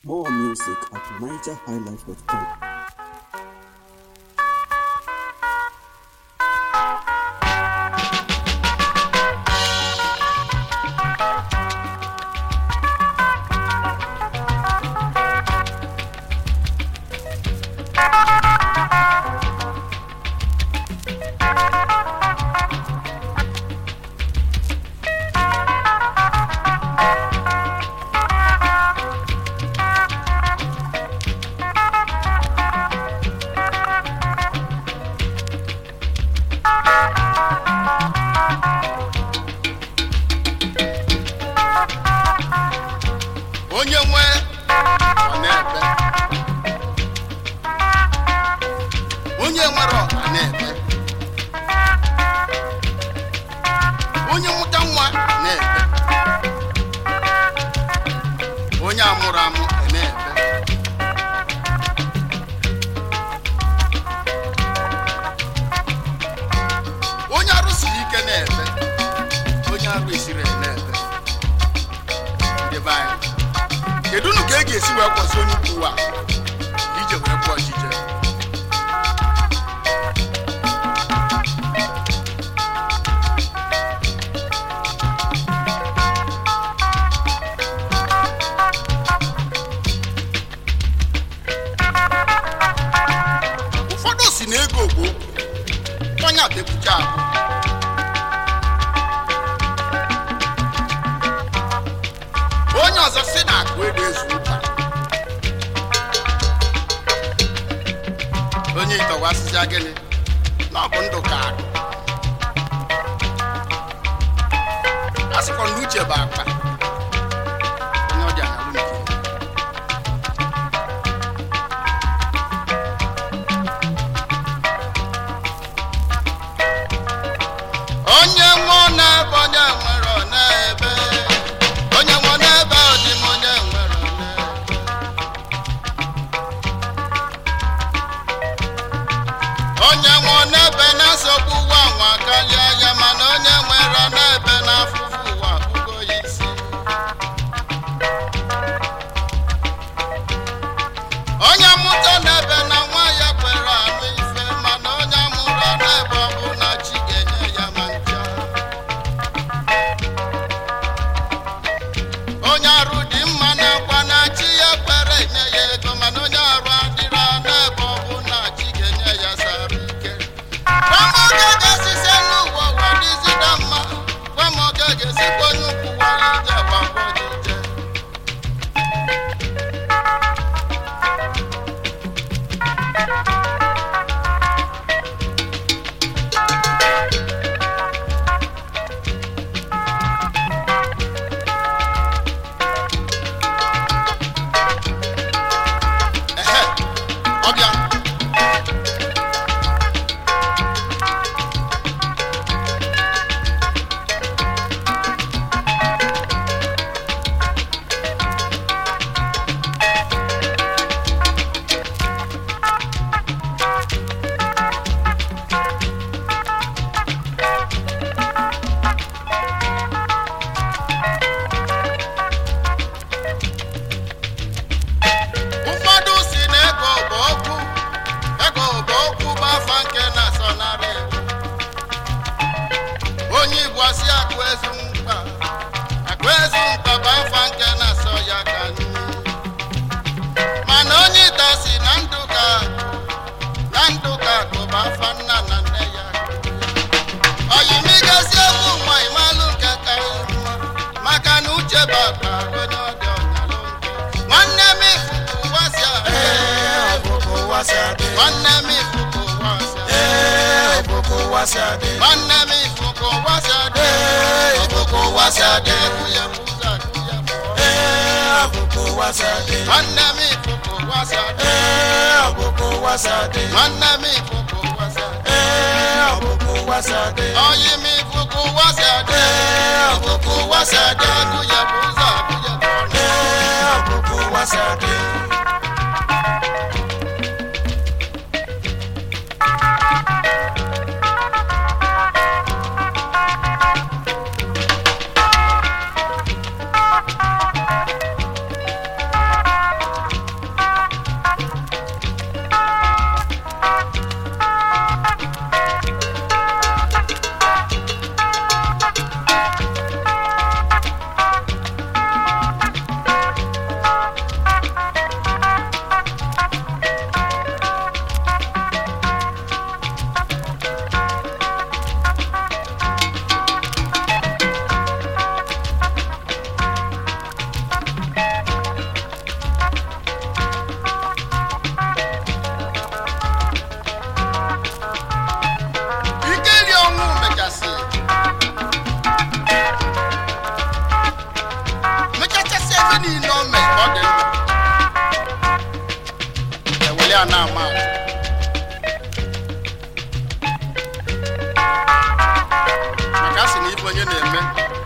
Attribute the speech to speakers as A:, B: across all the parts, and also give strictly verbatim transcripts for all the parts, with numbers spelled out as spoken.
A: More music at niger highlife dot com.
B: Onye nwe ọ na-ebe onye nwere ọ na-ebe onye mụta nwa na-ebe onye amụrụ amụ na-ebe onye arụ siri ike na-ebe onye arụ esiri na-ebe ndị be anyị kedu nu ka e ga-esi wee kwụsị onye ukwu a ije wee kwụọ ọchịchị ụfọdụ si na ego ogbo onye atekwucha ahụ onye ọzọ si na akụ ego ezu ụka onye ịtọwasịza gịnị na ọ bụ ndụ ka akụ a sịkwa na uche bụ akpa onye ọ dị analụ nke onye nwe na-ebe onye nwere ọ na-ebe onye nwe n'ebe ọ dị m onye nwere onye nwe n'ebe na-asọgbu ụwa nwa karịa ya mana onye nwere n'ebe na-afụfụ ụwa akpụgo ya isi onye mụta n'ebe na nwa ya kwere anụ ife mana onye mụrụ n'ebe ọ bụ na chi ga-enye ya ma ncha onye arụ dị mma na-akwa na chi ya kwere enye ya ego mana onye arụ adịrị n'ebe ọ bụ na chi ga-enye ya sara ike gwa m oge ga-esise n'ụwa ụwa dịzida mma gwa m oge ga-esikwa onye ukwu wara ije gbakwa ije ehe ọbịa ụfọdụ si na ego bụ okwu ego bụ okwu bụ afa nke na-asọnarị onye Igbo asị akụ ezu mkpa akụ ezu mkpa bụ afa nke na-asọ ya ka nri mana onye ịta si na ndụ ka na ndụ ka akụ bụ afa nna na nne ya oyimigosi egwu nwa imalụ nke karịrị mma maka na uche bụ akpa onye ọ dị ọnyalụ nke nwanne m ifuku ụwa si adị nwanne m ifuku ụwa si adị nwanne m ifuku ụwa si adị ifuku ụwa si adị ekwu ya bụ ụzọ akụ ya bụ nwanne m ifuku ụwa si adị nwanne m ifuku ụwa si adị oyi m ifuku ụwa si adị ifuku ụwa si adị ekwu ya bụ ụzọ akụ ya bụ ọnụ ya na-ama maka asị na ife onye na-eme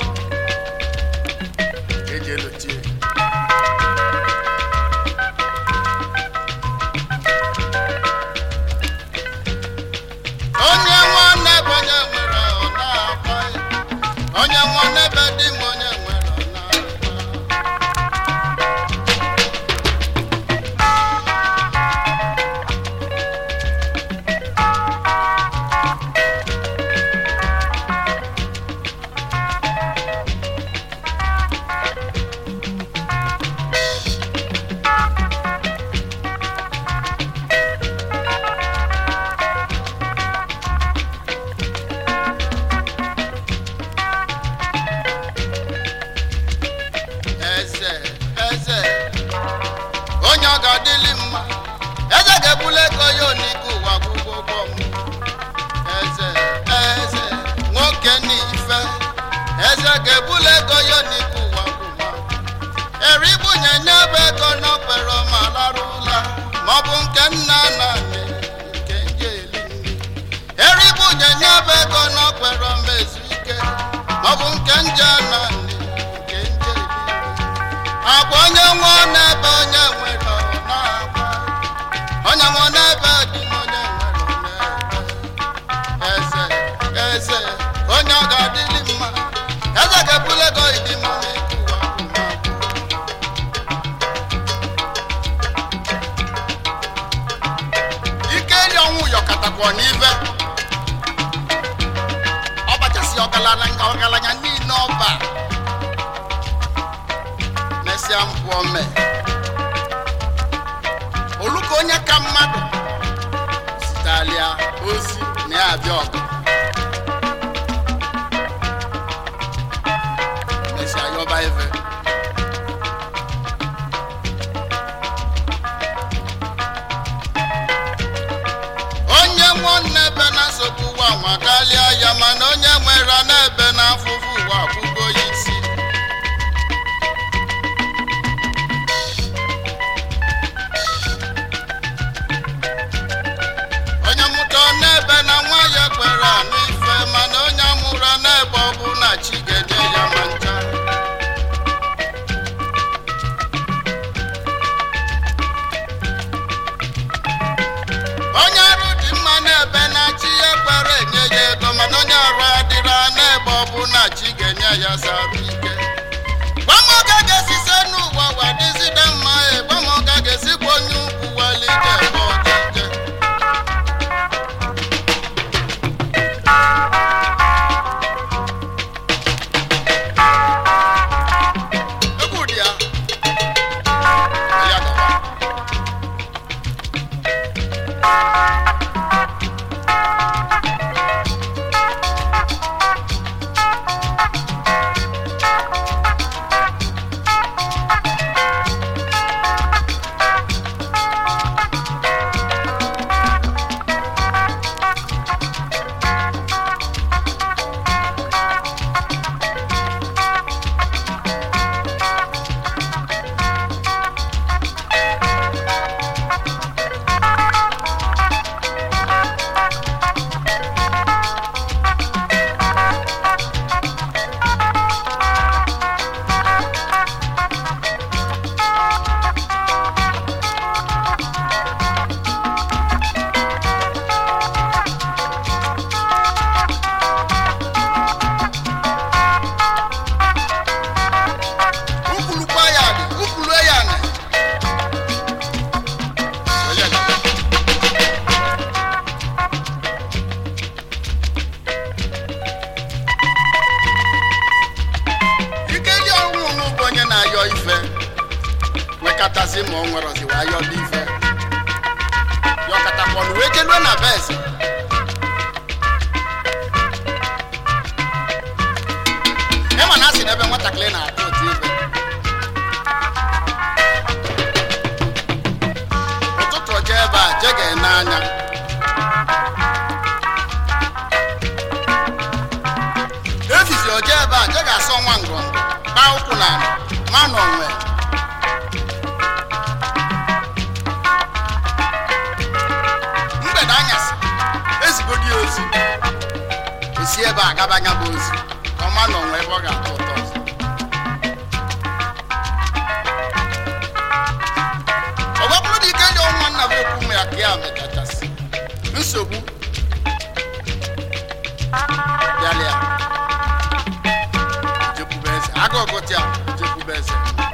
B: eji elotie onye nwanne bụ onye nwere ọ na-akwa onye nwanne be dị m onye nwere agabanya bụ ozi ọma nọ nwe ebe ọ ga-atọ ụtọ ọzọ. Ọ bụrụ na ike dị ọnwa nna bụ okwu m ya ka ya mechachasị nsogbu bịalịa jekwube eze aga ọgọtịa jekwube eze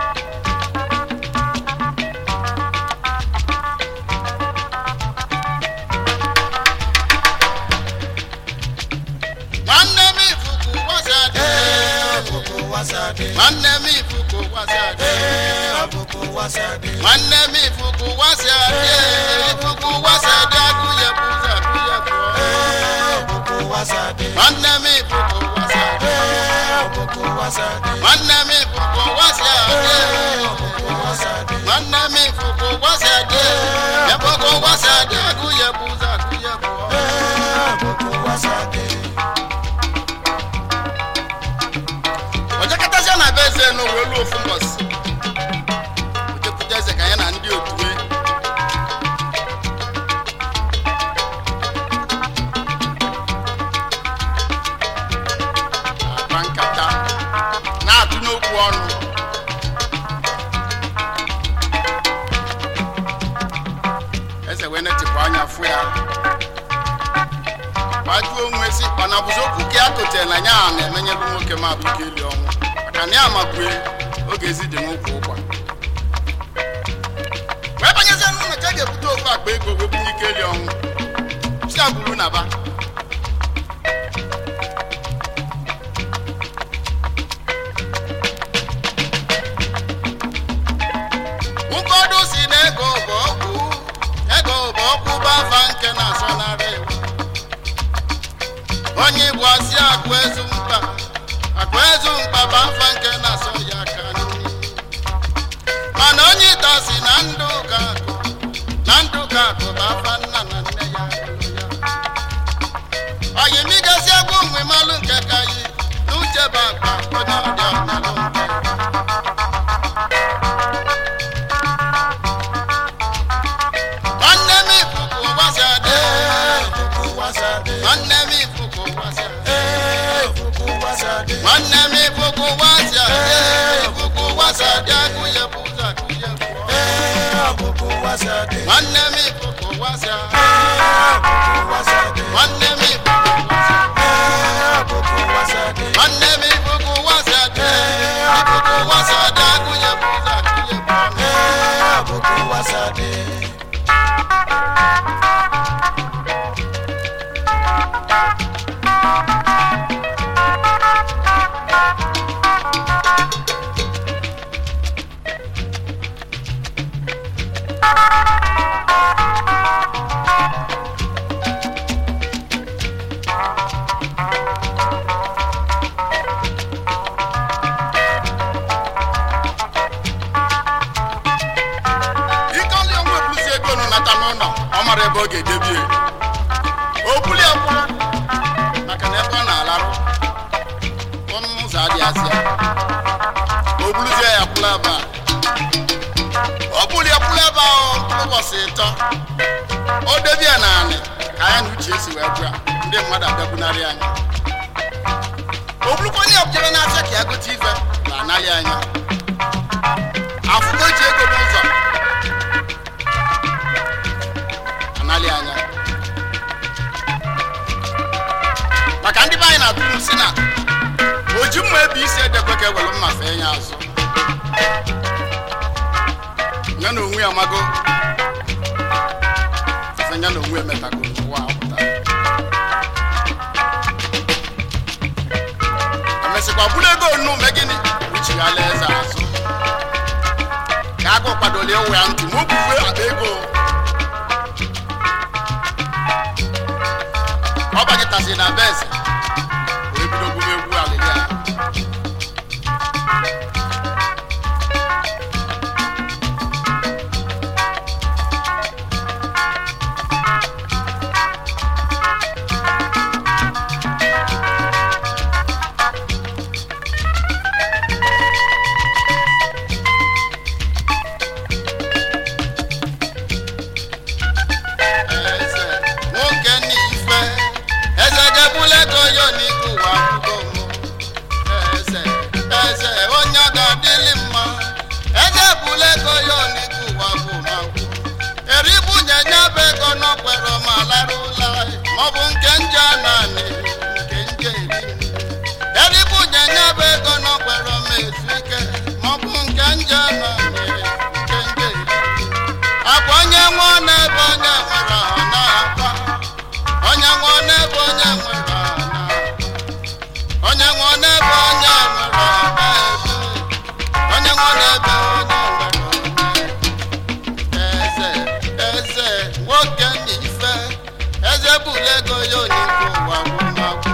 B: nwanne m ifuku wasade nwanne m ifuku wasade nwanne m ifuku wasade ifuku wasade agụye bụza agụye bụ nwanne m ifuku wasade nwanne m ifuku wasade nwanne m ifuku wasade ifuku wasade agụye bụza agụye bụ ojakatasia na beze no welu ofu mbosi ojeputeze ka ya na ndị otuwe bankata na-atụnye okwu ọnụ eze wee netịkwa anya fụ ya Baju onwe si bana buzoku ke akote na nya na-emenyelu nwoke ma bụ ike eli ọnwụ maka na ya makwe oge ezi dị n'ụkwụ ụkwa wee banyezi nụ na ka ga-ebute ofu akpa ego wee bunye ike eli ọnwụ si agburu na ba ụfọdụ si na ego bụ ọkụ ego bụ ọkụ bụ afa nke na-asọnarị onye bụ asị akụ ezu mkpa akụ ezu mkpa bụ afa nke na-asọ ya aka mana onye ịtasi na ndụ ka akụ na ndụ ka akụ bụ afa nna na nne ya oyi migasị egwu nwe malụ nke ka yi n'uche bụ akpa onye ọdị ọmalụ nke nwanne m ifuku wasade nwanne m ifuku nwanne m ifuku wasade ifuku wasade agụye bụza agụye bụ nwanne m ifuku wasade nwanne m ifuku wasade nwanne m ifuku wasade ifuku wasade agụye bụza agụye bụ ebe ọ ga-edebie o buli akwụrụ maka na ebe ọ na-alarụ ọnụ ụzọ adị asị o buluzie ya kwụla ebe a o buli akwụla ebe ahụ ụbọchị ịtọ o debie na anị ka ya na uche esi wee gwa ndị mmadụ abịakwunarị anya o bulukwa onye ọbụjere na-asị ka ya gote ife na anaghị anya afụgo ji ego n'ụzọ anali anya maka ndị be anyị na-atụrụ si na oji mma ebe isi edekwe ka ewere mma fee ya azụ ya na onwe ya mago ya na onwe emetago n'ụwa apụta emesịkwa bụrụ ego onu megịnị uchighara eze azụ ka agụ kwadoli ewe ya ntị ma o buwe akpa ego ọ bagịtasị na beze wee bido gwume egwu alịlị a nwoke n'ife eze gebule go maọbụ nke nje ananị nke nje eri eribu nyenye bụ ego n'ọkwere m ezu ike maọbụ nke nje ananị nke nje eri akwa onye nwe n'ebe onye nwere ọ na-akwa onye nwe n'ebe onye nwere ọ na-akwa onye nwe n'ebe onye nwere ọ na-ebe onye nwe n'ebe onye nwere eze eze nwoke n'ife eze bụla ego ya onigbo ụwa gwụmagwụ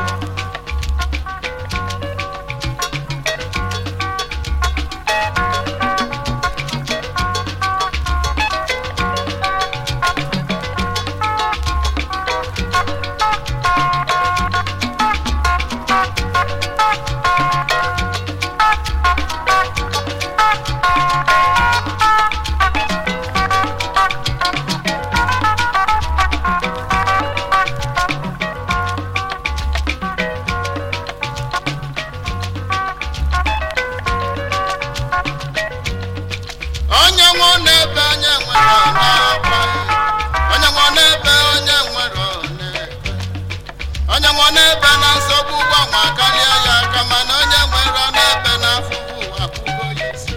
B: onye nwe n'ebe na nsogbu ụgwọ nwa karịa ya aka mana onye nwere n'ebe na afụfụ ụwa kwụgo ya isi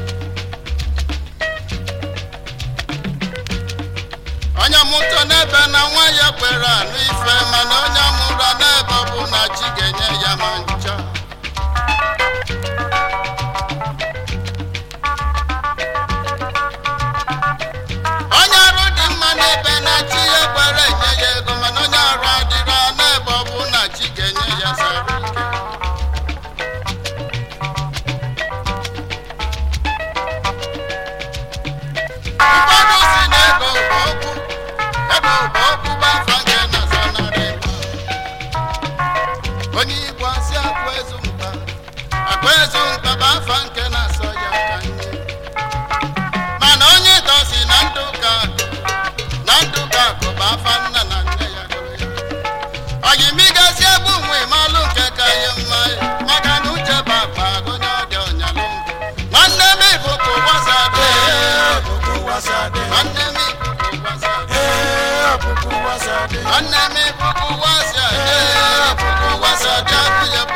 B: onye mụta n'ebe na nwa ya kwere anụ ife mana onye mụrụ n'ebe ọ bụ na chi ga-enye ya ma ncha onye arụ dị mma n'ebe na chi ya kwere enye ya ego mana onye arụ adịrọ n'ebe ọ bụ na chi ga-enye ya sara ike ụfọdụ si na ego bụ okwu ego bụ okwu bụ afa nke na-asa narị onye Igbo asị akwa ezu mkpa akwa ezu mkpa bụ afa nke na-asọ ya aka nne mana onye dosi na ndụ ka na ndụ ka akụ bụ afa nna na nne ya gụrụ ya oyimigasị egbu nwe malụ nke ka ya mma maka na uche bụ akpa onye ọdị ọnyalụ nwanne m ikuku wasade nwanne m ikuku wasade nwanne m ikuku wasade ikuku wasade akụye